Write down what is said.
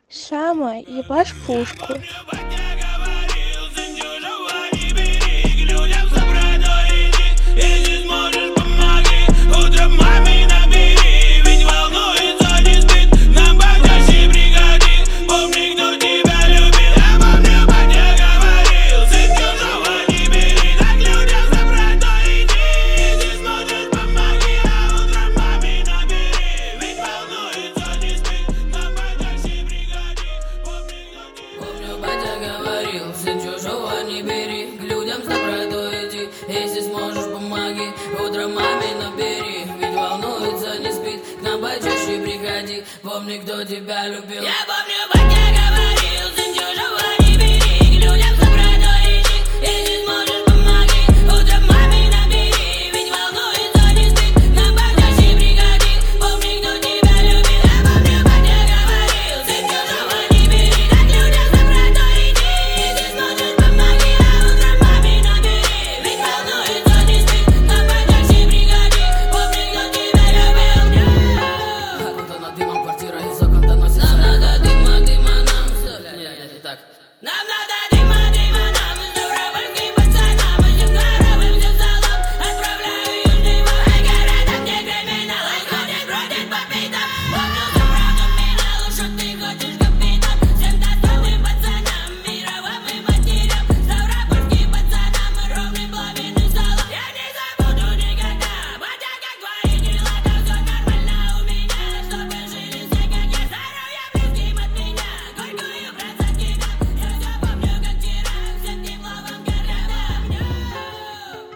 Шама, ебашь пушку. Сын чужого не бери, к людям с добротой иди. Если сможешь, помоги, утром маме набери. Ведь волнуется, не спит, к нам почаще приходи. Помни, кто тебя любил. Я помню,